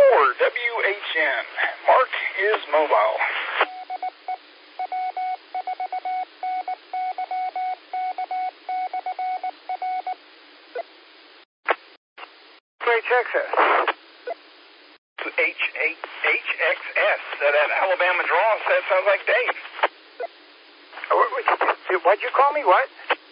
WHN. Mark is mobile. HXS. HXS. That Alabama draw. That sounds like Dave. What'd you call me? What?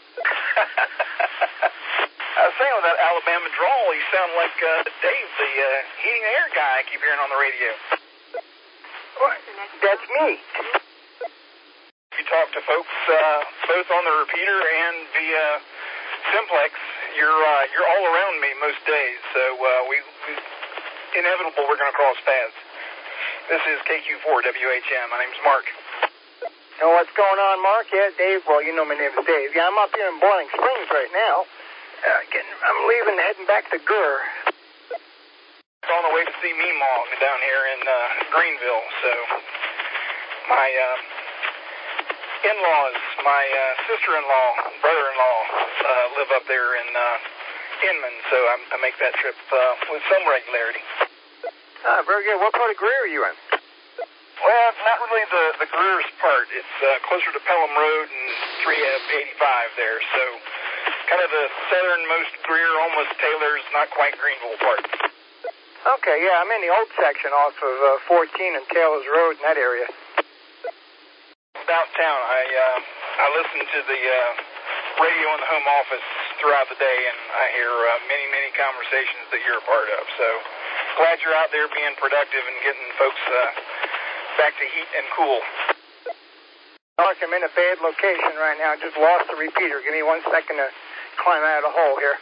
I was saying with that Alabama drawl, you sound like Dave, the heating and air guy I keep hearing on the radio. What? That's me. If you talk to folks both on the repeater and via simplex, you're all around me most days, so we inevitable we're going to cross paths. This is KQ4 WHM. My name's Mark. Know what's going on, Mark? Yeah, Dave. Well, you know my name is Dave. Yeah, I'm up here in Boiling Springs right now. I'm leaving, heading back to Gurr. On the way to see Meemaw down here in Greenville. So my in-laws, my sister-in-law, brother-in-law live up there in Inman, so I make that trip with some regularity. Very good. What part of Greer are you in? Well, it's not really the Greer's part. It's closer to Pelham Road and 385 there, so kind of the southernmost Greer, almost Taylor's, not quite Greenville part. Okay, yeah, I'm in the old section off of 14 and Taylor's Road in that area. About town. I listen to the radio in the home office throughout the day, and I hear many conversations that you're a part of. So glad you're out there being productive and getting folks back to heat and cool. Mark, I'm in a bad location right now. I just lost the repeater. Give me 1 second to climb out of the hole here.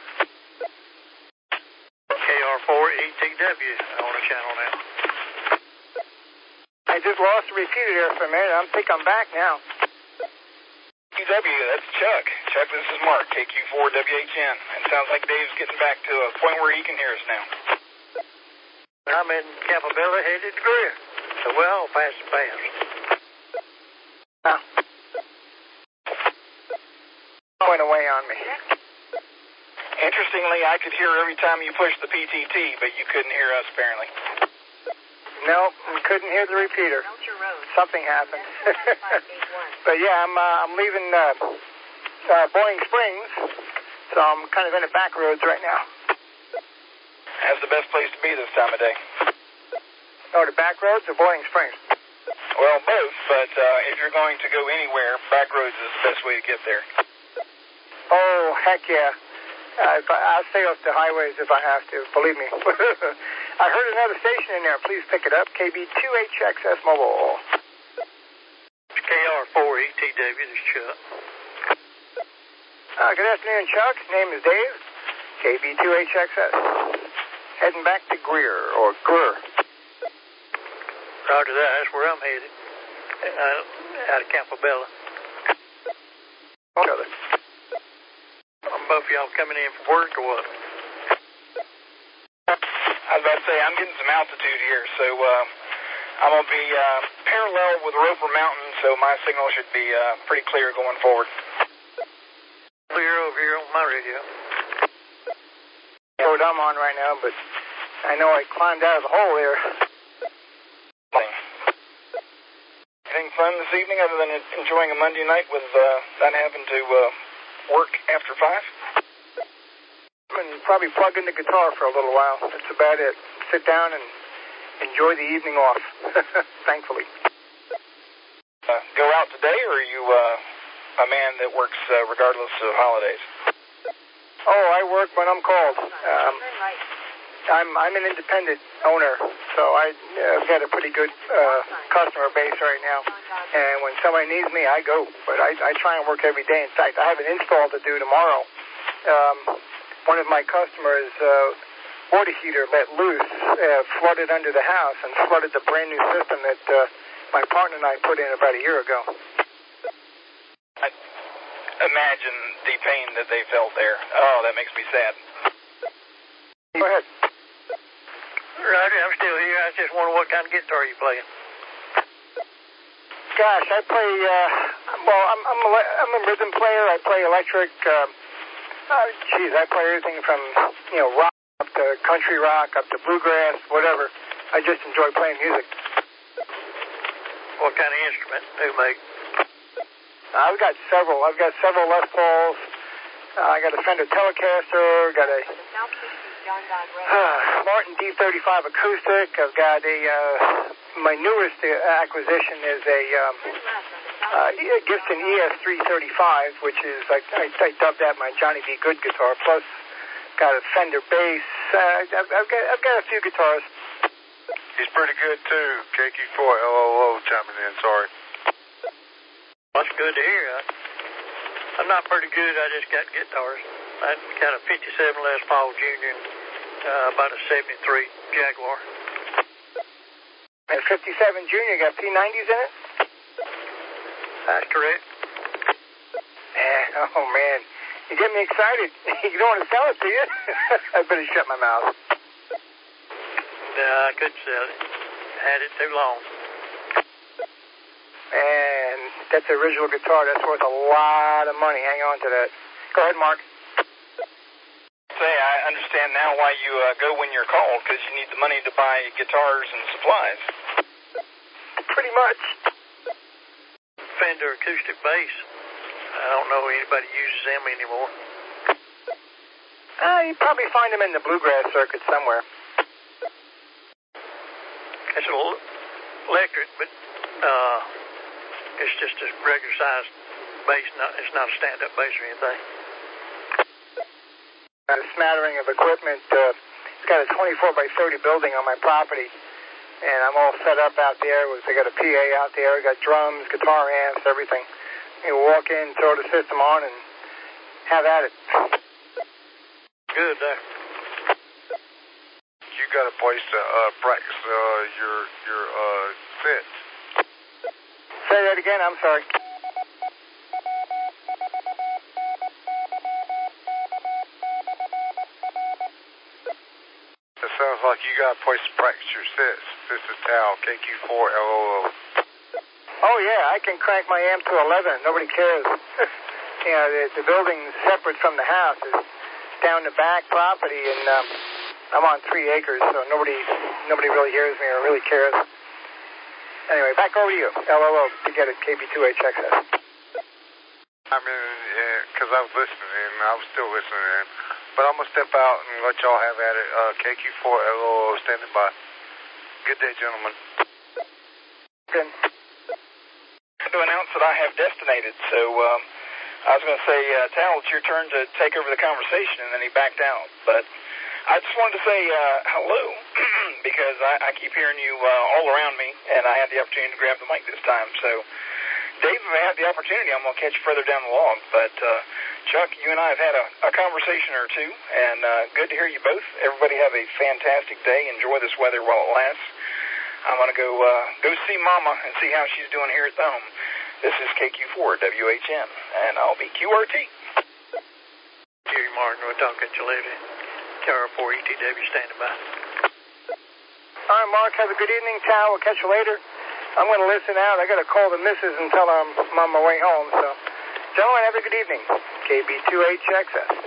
KR4ETW on the channel now. I just lost the repeater there for a minute. I think I'm back now. KW, that's Chuck. Chuck, this is Mark, KQ4 WHN. It sounds like Dave's getting back to a point where he can hear us now. I'm in Campbell, headed to Greer. So we're all fast and fast. Went away on me. Interestingly, I could hear every time you pushed the PTT, but you couldn't hear us apparently. No, we couldn't hear the repeater. Something happened. But yeah, I'm leaving Boiling Springs, so I'm kind of in the back roads right now. That's the best place to be this time of day. Oh, the back roads or Boiling Springs? Well, both, but if you're going to go anywhere, back roads is the best way to get there. Oh, heck yeah. I'll stay off the highways if I have to, believe me. I heard another station in there. Please pick it up. KB2HXS Mobile. KR4ETW, this is Chuck. Good afternoon, Chuck. Name is Dave. KB2HXS. Heading back to Greer, or Gurr. Roger that. That's where I'm headed. Out of Campobella. Okay. Both of y'all coming in for work or what? I was about to say, I'm getting some altitude here, so I'm going to be parallel with Roper Mountain, so my signal should be pretty clear going forward. Clear over here on my radio. Road I'm on right now, but I know I climbed out of the hole there. Anything fun this evening other than enjoying a Monday night with not having to work after 5? And probably plug in the guitar for a little while. That's about it. Sit down and enjoy the evening off, thankfully. Go out today, or are you a man that works regardless of holidays? Oh, I work when I'm called. I'm an independent owner, so I've got a pretty good customer base right now. And when somebody needs me, I go. But I try and work every day. In fact, I have an install to do tomorrow. One of my customers' water heater let loose, flooded under the house, and flooded the brand new system that my partner and I put in about a year ago. I imagine the pain that they felt there. Oh, that makes me sad. Go ahead. Roger, I'm still here. I just wonder what kind of guitar you playing. Gosh, I play, I'm a rhythm player. I play electric. I play everything from, rock up to country rock, up to bluegrass, whatever. I just enjoy playing music. What kind of instrument do you make? I've got several. I've got several Les Pauls. I got a Fender Telecaster. Got a Martin D35 acoustic. I've got a my newest acquisition is a Gibson ES335, which is I dubbed that my Johnny B. Good guitar. Plus, got a Fender bass. I've got a few guitars. He's pretty good too. KQ4 LOO chiming in. Sorry. That's good to hear. I'm not pretty good. I just got guitars. I got a 57 Les Paul Jr. and about a 73 Jaguar. And 57 Junior got P90s in it? That's correct. Oh, man. You get me excited. You don't want to sell it, do you? I better shut my mouth. No, I couldn't sell it. Had it too long. And that's the original guitar. That's worth a lot of money. Hang on to that. Go ahead, Mark. Say, I understand now why you go when you're called, because you need the money to buy guitars and supplies. Pretty much. Fender acoustic bass. I don't know anybody uses them anymore. You probably find them in the bluegrass circuit somewhere. It's an electric, but it's just a regular sized bass. It's not a stand-up bass or anything. Got a smattering of equipment. It's got a 24 by 30 building on my property, and I'm all set up out there. I got a PA out there. I got drums, guitar amps, everything. You walk in, throw the system on, and have at it. Good there. You got a place to practice your sets. Say that again. I'm sorry. It sounds like you got a place to practice your sets. This is Tal, KQ4 LOO. Oh, yeah, I can crank my amp to 11. Nobody cares. The building's separate from the house. It's down the back property, and I'm on 3 acres, so nobody really hears me or really cares. Anyway, back over to you. LOO to get it, KB2HXS. I mean, because I was listening, and I was still listening, but I'm going to step out and let y'all have at it. KQ4 LOO standing by. Good day, gentlemen. Good. To announce that I have destinated, so I was going to say, Tal, it's your turn to take over the conversation, and then he backed out. But I just wanted to say hello, because I keep hearing you all around me, and I had the opportunity to grab the mic this time. So, Dave, if I have the opportunity, I'm going to catch you further down the log. But, Chuck, you and I have had a conversation or two, and good to hear you both. Everybody have a fantastic day. Enjoy this weather while it lasts. I'm going to go see Mama and see how she's doing here at the home. This is KQ4 WHN, and I'll be QRT. Jerry Martin, we'll talk at you later. KR4ETW standing by. All right, Mark, have a good evening, Tal. We'll catch you later. I'm going to listen out. I got to call the missus and tell her I'm on my way home. So, gentlemen, have a good evening. KB2HXS.